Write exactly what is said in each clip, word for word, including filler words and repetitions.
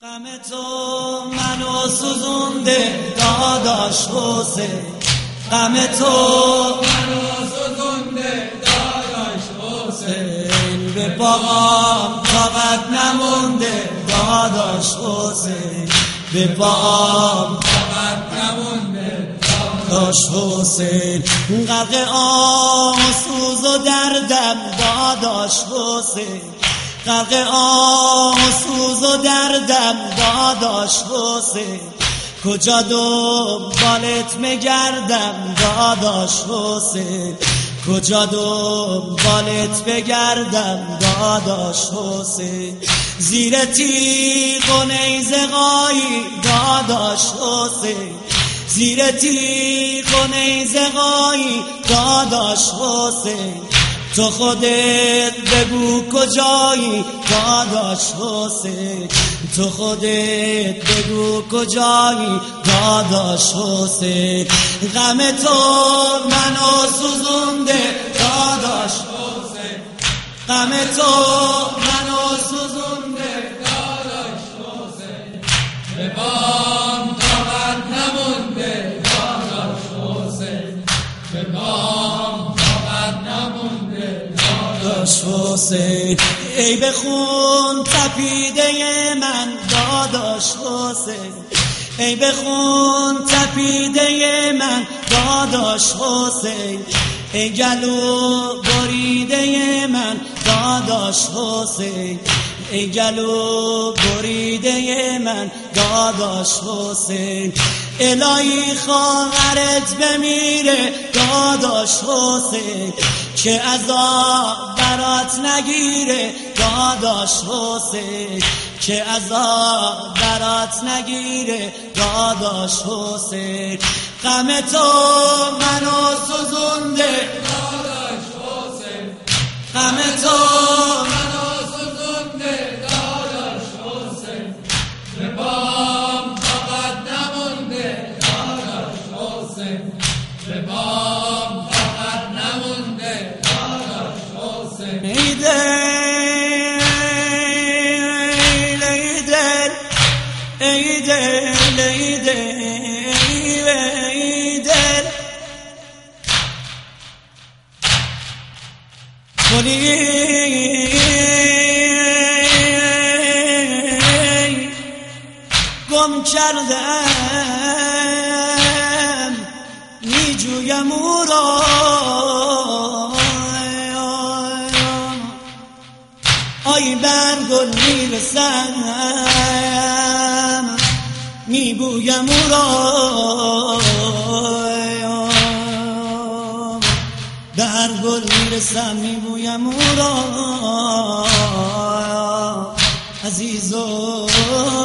غم تو منو سوزونده داداش حسین، غم تو منو سوزونده داداش حسین، به پاهام طاقت نمونده داداش حسین، به پاهام طاقت نمونده داداش حسین، غرق آه و سوز و دردم داداش حسین، غرق آه و سوز و دردم داداش حسین، کجا دنبالت میگردم داداش حسین، کجا دنبالت بگردم داداش حسین، زیر تیغ و نیزه قایی داداش حسین، زیر تیغ و نیزه قایی داداش حسین، تو خودت بگو کجایی داداش حسین، تو خودت بگو کجایی داداش حسین، غم تو منو سوزونده داداش حسین، غم تو منو سوزونده داداش حسین، به بام طاقت نمونده داداش حسین، به بام طاقت نمونده داداش حسین، ای به خون تپیده من داداش حسین، ای به خون تپیده من داداش حسین، ای گلو بریده من داداش حسین، ای گلو بریده من داداش حسین، الهی خواهرت بمیره داداش حسین، که عذاب برات نگیره داداش حسین، که عذاب برات نگیره داداش حسین، غم تو منو سوزونده داداش حسین، غم تو منو سوزونده داداش حسین، به بام طاقت نمونده داداش حسین، به بام طاقت نمونده داداش حسین، ای دل ای دل ای دل ای دل ای دل گلی گم کردم میجویم او را، آی بر گل میرسم میبویم او را، در گل میرسم میبویم او را، عزیزم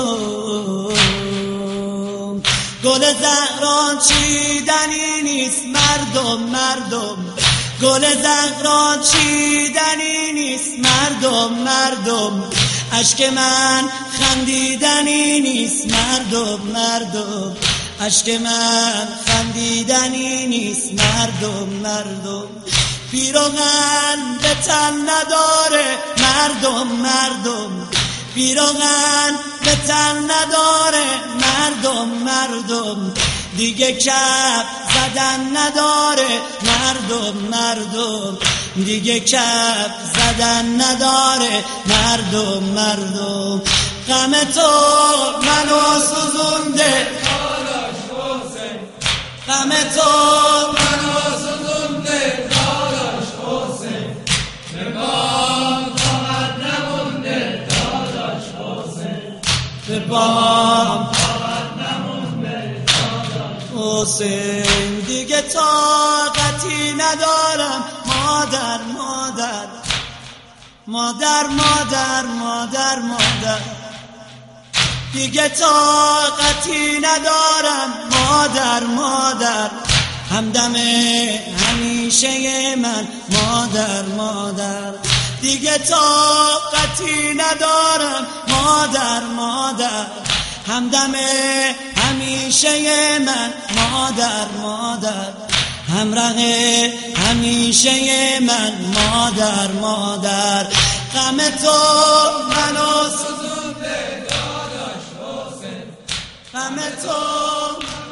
گل زهران چیدنی نیست مردم، مردم گل زهران چیدنی نیست مردم، مردم اشک من خندیدنی نیست مردم، مردم اشک من خندیدنی نیست مردم، مردم پیراهن به تن نداره مردم، مردم پیراهن به تن نداره مردم، مردم دیگه کف زدن نداره مردم، مردم دیگه کف زدن نداره مردم، مردم غم تو منو سوزونده داداش حسین، غم تو منو سوزونده داداش حسین، به بام طاقت نمونده داداش حسین، به بام طاقت نمونده داداش حسین، دیگه طاقتی ندارم مادر، مادر مادر مادر مادر مادر دیگه طاقتی ندارم مادر، مادر همدم همیشه من مادر، مادر دیگه طاقتی ندارم مادر، مادر همدم همیشه من مادر، مادر همراه همیشه من مادر، مادر غم تو منو سوزونده داداش غم تو